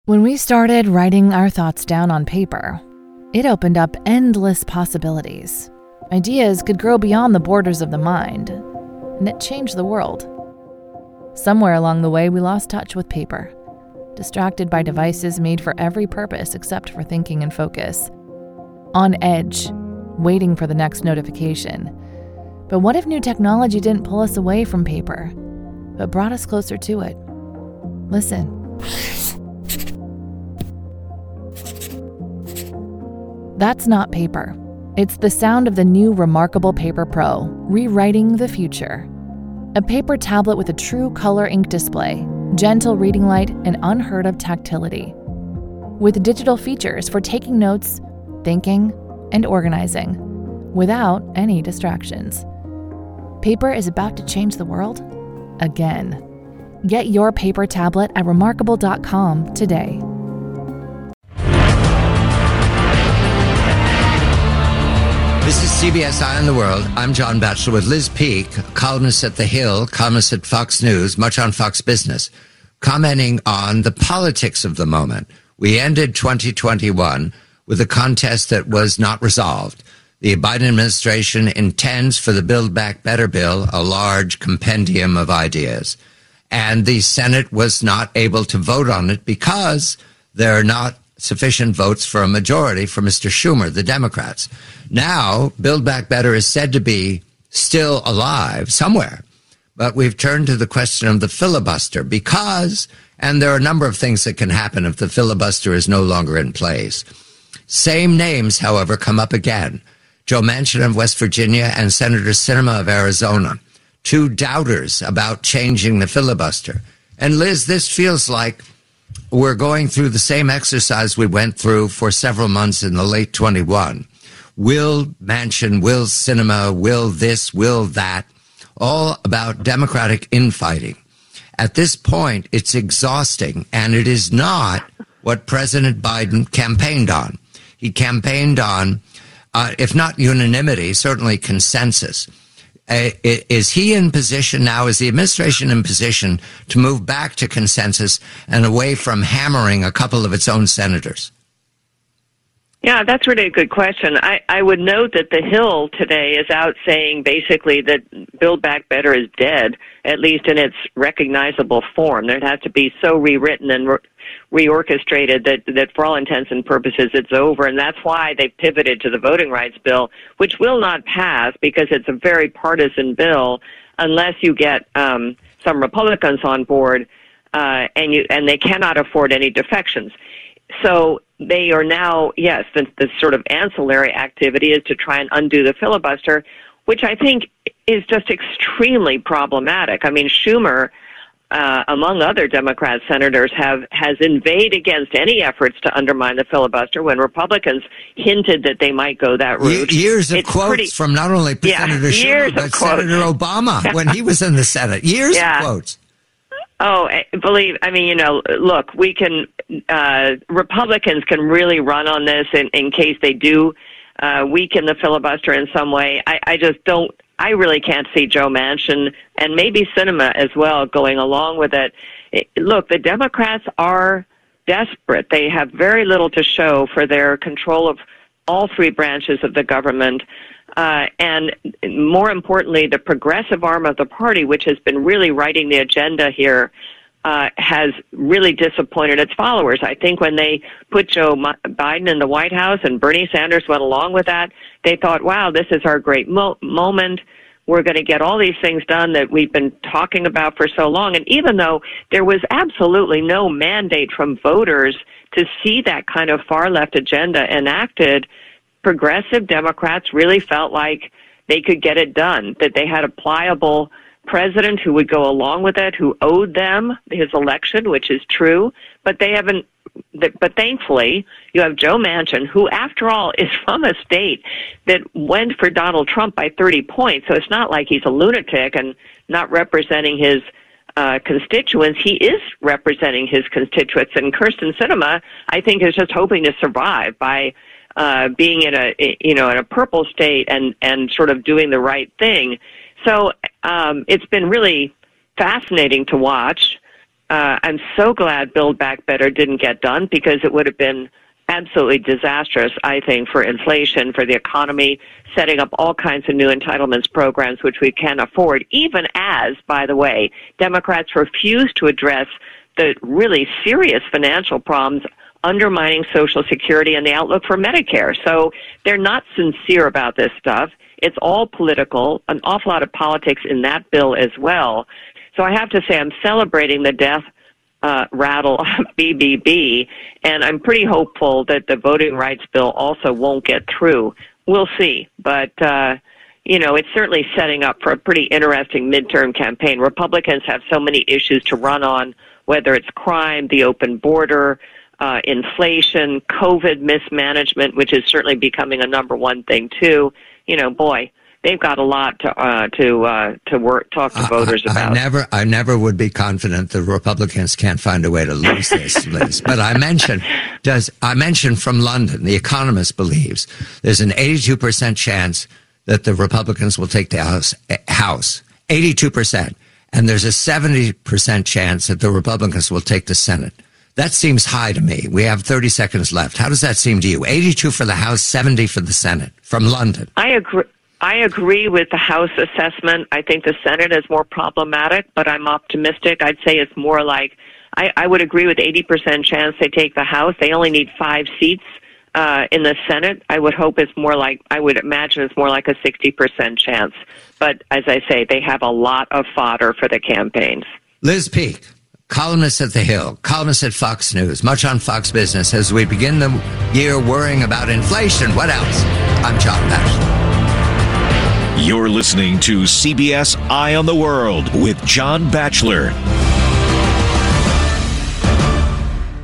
When we started writing our thoughts down on paper, it opened up endless possibilities. Ideas could grow beyond the borders of the mind, and it changed the world. Somewhere along the way, we lost touch with paper, distracted by devices made for every purpose except for thinking and focus. On edge, waiting for the next notification. But what if new technology didn't pull us away from paper, but brought us closer to it? Listen. That's not paper. It's the sound of the new Remarkable Paper Pro, rewriting the future. A paper tablet with a true color ink display, gentle reading light, and unheard of tactility. With digital features for taking notes, thinking, and organizing, without any distractions. Paper is about to change the world again. Get your paper tablet at remarkable.com today. This is CBS Eye on the World. I'm John Batchelor with Liz Peek, columnist at The Hill, columnist at Fox News, much on Fox Business, commenting on the politics of the moment. We ended 2021 with a contest that was not resolved. The Biden administration intends for the Build Back Better bill a large compendium of ideas. And the Senate was not able to vote on it because there are not sufficient votes for a majority for Mr. Schumer, the Democrats. Now, Build Back Better is said to be still alive somewhere. But we've turned to the question of the filibuster because, and there are a number of things that can happen if the filibuster is no longer in place. Same names, however, come up again. Joe Manchin of West Virginia and Senator Sinema of Arizona, two doubters about changing the filibuster. And Liz, this feels like we're going through the same exercise we went through for several months in the late 21. Will Manchin, will Sinema, will this, will that, all about Democratic infighting. At this point, it's exhausting, and it is not what President Biden campaigned on. He campaigned on, if not unanimity, certainly consensus. Is he in position now, is the administration in position to move back to consensus and away from hammering a couple of its own senators? Yeah, that's really a good question. I would note that The Hill today is out saying basically that Build Back Better is dead, at least in its recognizable form. It has to be so rewritten and reorchestrated that for all intents and purposes it's over, and that's why they pivoted to the voting rights bill, which will not pass because it's a very partisan bill unless you get some Republicans on board, and they cannot afford any defections. So they are now, yes, the sort of ancillary activity is to try and undo the filibuster, which I think is just extremely problematic. I mean, Schumer, among other Democrat senators, has inveigled against any efforts to undermine the filibuster when Republicans hinted that they might go that route. Years of quotes from not only Senator Schumer, but Senator Obama when he was in the Senate. Years of quotes. Oh, look, we can, Republicans can really run on this in case they do weaken the filibuster in some way. I really can't see Joe Manchin and maybe Sinema as well going along with it. Look, the Democrats are desperate. They have very little to show for their control of all three branches of the government. And more importantly, the progressive arm of the party, which has been really writing the agenda here, has really disappointed its followers. I think when they put Joe Biden in the White House and Bernie Sanders went along with that, they thought, wow, this is our great moment. We're going to get all these things done that we've been talking about for so long. And even though there was absolutely no mandate from voters to see that kind of far-left agenda enacted, progressive Democrats really felt like they could get it done, that they had a pliable president who would go along with it, who owed them his election, which is true, but they haven't. But thankfully, you have Joe Manchin, who, after all, is from a state that went for Donald Trump by 30 points. So it's not like he's a lunatic and not representing his constituents. He is representing his constituents. And Kyrsten Sinema, I think, is just hoping to survive by being in a purple state and sort of doing the right thing. So it's been really fascinating to watch. I'm so glad Build Back Better didn't get done, because it would have been absolutely disastrous, I think, for inflation, for the economy, setting up all kinds of new entitlements programs which we can't afford, even as, by the way, Democrats refuse to address the really serious financial problems undermining Social Security and the outlook for Medicare. So they're not sincere about this stuff. It's all political, an awful lot of politics in that bill as well. So I have to say I'm celebrating the death rattle of BBB, and I'm pretty hopeful that the voting rights bill also won't get through. We'll see. But, it's certainly setting up for a pretty interesting midterm campaign. Republicans have so many issues to run on, whether it's crime, the open border, inflation, COVID mismanagement, which is certainly becoming a number one thing too. They've got a lot to talk to voters about. I never would be confident the Republicans can't find a way to lose this, Liz. But I mentioned from London, The Economist believes there's an 82% chance that the Republicans will take the House, 82%. And there's a 70% chance that the Republicans will take the Senate. That seems high to me. We have 30 seconds left. How does that seem to you? 82 for the House, 70 for the Senate from London. I agree with the House assessment. I think the Senate is more problematic, but I'm optimistic. I'd say it's more like, I would agree with 80% chance they take the House. They only need 5 seats in the Senate. I would imagine it's more like a 60% chance. But as I say, they have a lot of fodder for the campaigns. Liz Peek, columnist at The Hill, columnist at Fox News, much on Fox Business as we begin the year worrying about inflation. What else? I'm John Batchelor. You're listening to CBS Eye on the World with John Batchelor.